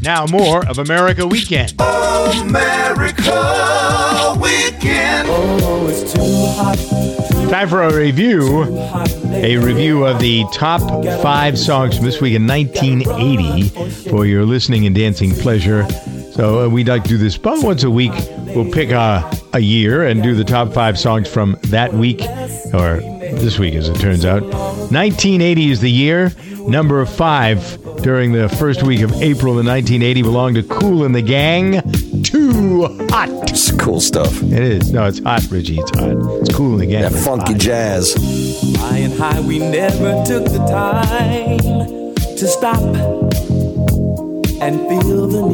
Now more of America Weekend. America Weekend. Oh, it's too hot. Time for a review of the top 5 songs from this week in 1980 for your listening and dancing pleasure. So we'd like to do this about once a week. We'll pick a year and do the top 5 songs from that week, or this week as it turns out. 1980 is the year. Number 5 during the first week of April in 1980 belonged to Kool and the Gang. Too Hot. It's cool stuff. It is. No, it's hot, Richie. It's hot. It's Kool and the Gang. That funky jazz. Flying high, we never took the time to stop and feel the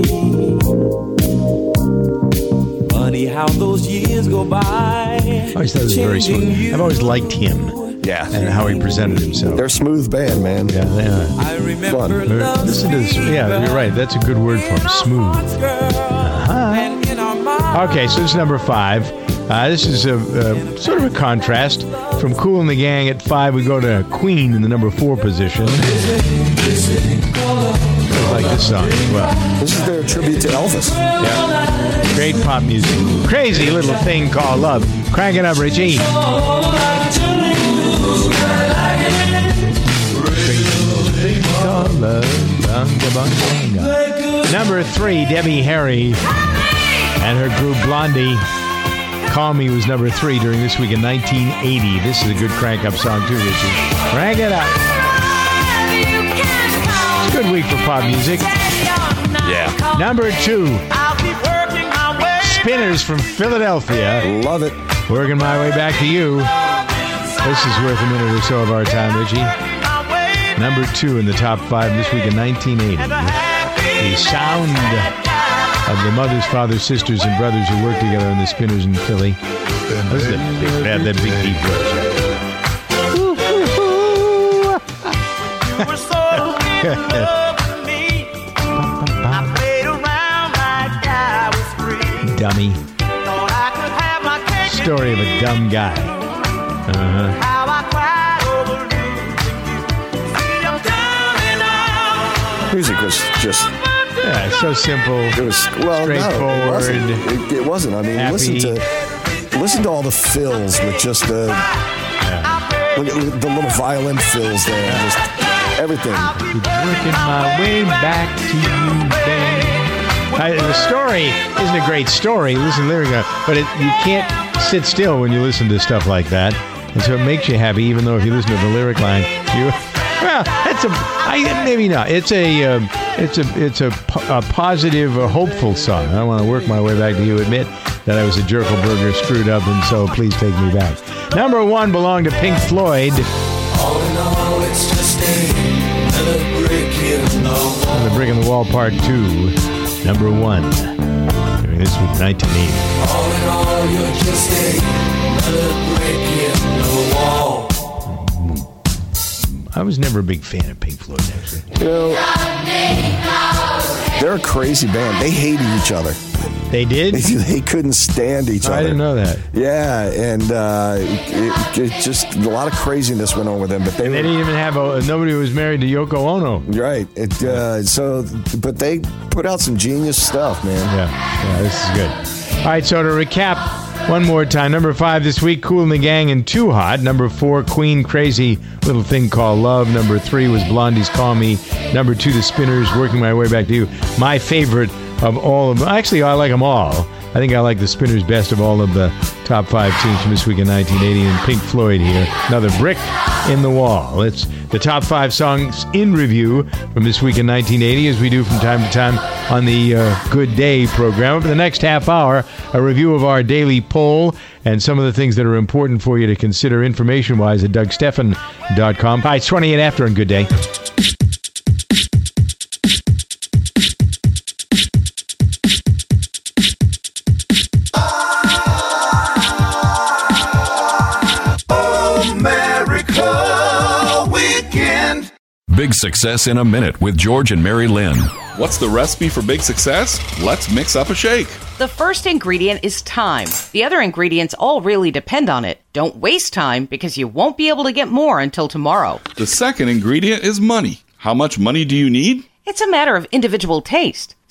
need. Funny how those years go by. I always thought it was very smooth. I've always liked him. Yeah. And how he presented himself. They're a smooth band, man. Yeah, they are. I remember Fun. Listen to this. Yeah, you're right. That's a good word for him. Smooth. Okay, so this is number 5. This is a sort of a contrast. From Kool and the Gang at 5, we go to Queen in the number 4 position. I like this song as well. This is their tribute to Elvis. Yeah. Great pop music. Crazy Little Thing Called Love. Crank it up, Richie. Number 3, Debbie Harry and her group Blondie. Call Me was number 3 during this week in 1980. This is a good crank-up song too, Richie. Crank it up. It's a good week for pop music. Yeah. Number 2, Spinners from Philadelphia. Love it. Working My Way Back to You. This is worth a minute or so of our time, Richie. Number 2 in the top 5 this week in 1980. The sound of the mothers, fathers, sisters, and brothers who worked together in the Spinners in Philly. Listen, they had that big deep voice. Dummy. Story of a dumb guy. Music was just... Yeah, so simple. It was, well, straightforward. No, it wasn't. I mean, happy. Listen to all the fills with just the look at the little violin fills there, just everything. Keep working my way back to you, babe. The story isn't a great story. Listen to the lyric, but you can't sit still when you listen to stuff like that, and so it makes you happy. Even though if you listen to the lyric line, maybe not. It's a positive, hopeful song. I want to work my way back to you. Admit that I was a jerkelburger, screwed up, and so please take me back. Number 1 belonged to Pink Floyd. All in all, it's just another brick in the wall. The Brick in the Wall Part 2. Number 1. This was 1980. All in all, you're just another brick in the wall. I was never a big fan of Pink Floyd, actually. You know, they're a crazy band. They hated each other. They did? They couldn't stand each other. I didn't know that. Yeah, and it just a lot of craziness went on with them. But they didn't even have nobody was married to Yoko Ono. Right. But they put out some genius stuff, man. Yeah, this is good. All right, so to recap one more time. Number 5 this week, Kool and the Gang and Too Hot. Number 4, Queen, Crazy Little Thing Called Love. Number 3 was Blondie's Call Me. Number 2, The Spinners, Working My Way Back to You. My favorite of all of them. Actually, I like them all. I think I like the Spinners best of all of the top 5 tunes from this week in 1980. And Pink Floyd here. Another brick in the wall. It's the top 5 songs in review from this week in 1980, as we do from time to time on the Good Day program. For the next half hour, a review of our daily poll and some of the things that are important for you to consider information-wise at DougSteffen.com. Hi, it's 28 after on Good Day. Big Success in a Minute with George and Mary Lynn. What's the recipe for big success? Let's mix up a shake. The first ingredient is time. The other ingredients all really depend on it. Don't waste time because you won't be able to get more until tomorrow. The second ingredient is money. How much money do you need? It's a matter of individual taste.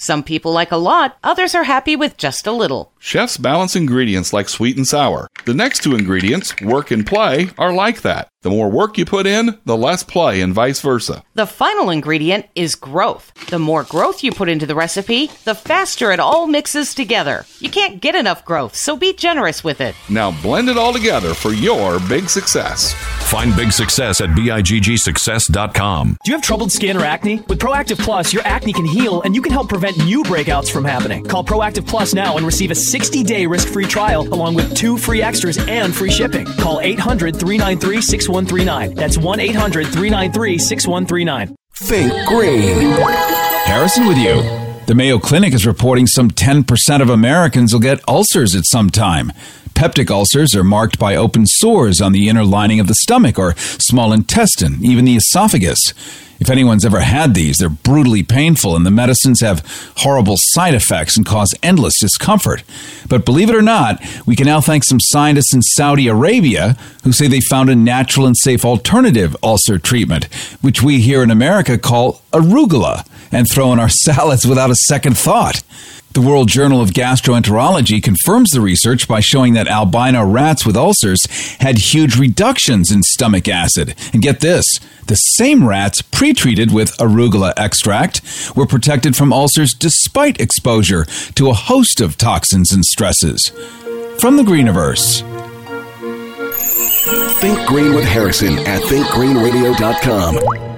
Some people like a lot, others are happy with just a little. Chefs balance ingredients like sweet and sour. The next two ingredients, work and play, are like that. The more work you put in, the less play, and vice versa. The final ingredient is growth. The more growth you put into the recipe, the faster it all mixes together. You can't get enough growth, so be generous with it. Now blend it all together for your big success. Find big success at BIGGsuccess.com. Do you have troubled skin or acne? With Proactive Plus, your acne can heal and you can help prevent new breakouts from happening. Call Proactive Plus now and receive a 60-day risk-free trial along with 2 free extras and free shipping. Call 800-393-6139. That's 1-800-393-6139. Think green. Harrison with you. The Mayo Clinic is reporting some 10% of Americans will get ulcers at some time. Peptic ulcers are marked by open sores on the inner lining of the stomach or small intestine, even the esophagus. If anyone's ever had these, they're brutally painful, and the medicines have horrible side effects and cause endless discomfort. But believe it or not, we can now thank some scientists in Saudi Arabia who say they found a natural and safe alternative ulcer treatment, which we here in America call arugula, and throw in our salads without a second thought. The World Journal of Gastroenterology confirms the research by showing that albino rats with ulcers had huge reductions in stomach acid. And get this, the same rats pre-treated with arugula extract were protected from ulcers despite exposure to a host of toxins and stresses. From the Greeniverse. Think Green with Harrison at thinkgreenradio.com.